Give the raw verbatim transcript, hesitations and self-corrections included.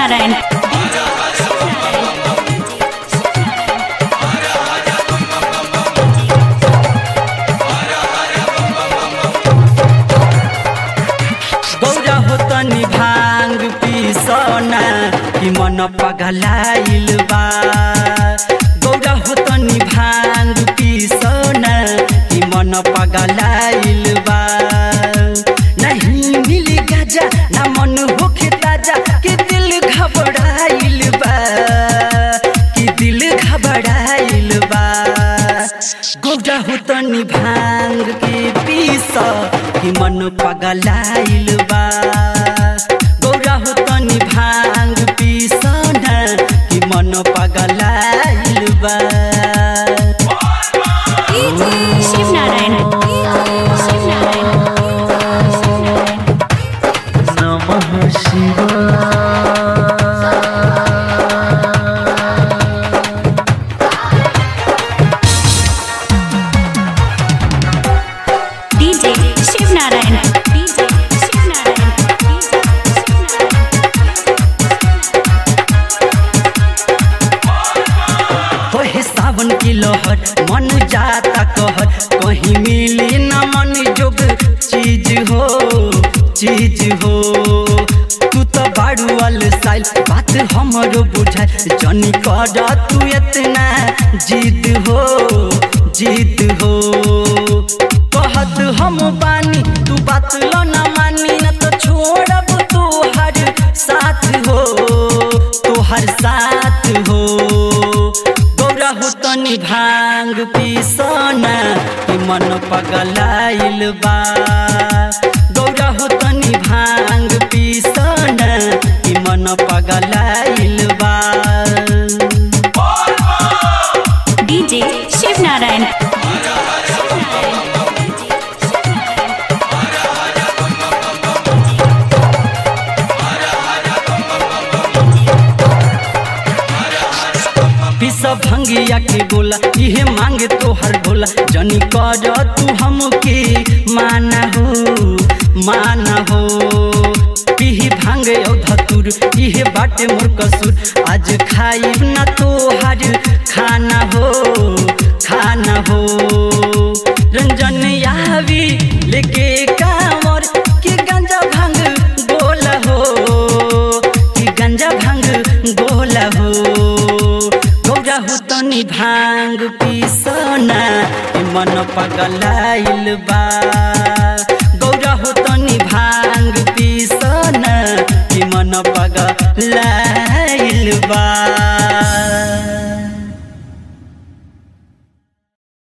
शिवनारायण। गौरा हो तनी भांग पीसना कि मन पगलाइल बा। गौरा हो तनी भांग पीसना कि मन पगलाइल बा। नहीं मिली गाजा ना मन होखे ताजा कि दिल घबराइल बा, कि दिल घबराइल बा। गौरा हो तनी भांग के पीस कि मन पगलाइल बा। गौरा हो तनी भांग पीसना कि मन पगलाइल बा। शिवनारायण शिवनारायण नमः शिवाय। डीजे शिवनारायण डीजे शिवनारायण होए सावन की लहर मन जाता कहर, कहीं मिली न मन जोग चीज हो चीज हो। तू तो बाड़ू वाल साइल बात हमरो बुझाए, जनी कर तू इतना जिद हो जिद हो। कहत हम बानी तू बात लो न मानी, न तो छोड़ब तोहर साथ हो तोहर साथ हो। गौरा हो तनी भांग पीसना कि मन पगलाइल बा। गौरा हो तनी भांग पीसना कि मन पगलाइल बा। डीजे शिवनारायण पिस भंगिया के गोला इहे मांगे तोहर भोला, जनी कर तू हमके माना हो माना हो। पीही भांगे औ धतुर इहे बाटे मोर कसूर, आज खाइब ना तोहर खाना हो खाना हो। रंजन यावी लेके कांवर कि गंजा भांग गोला हो कि गंजा भांग गोला हो। गौरा हो तनी भांग पीसना कि मन पगलाइल बा। गौरा हो तनी भांग पीसना कि मन पगलाइल बा।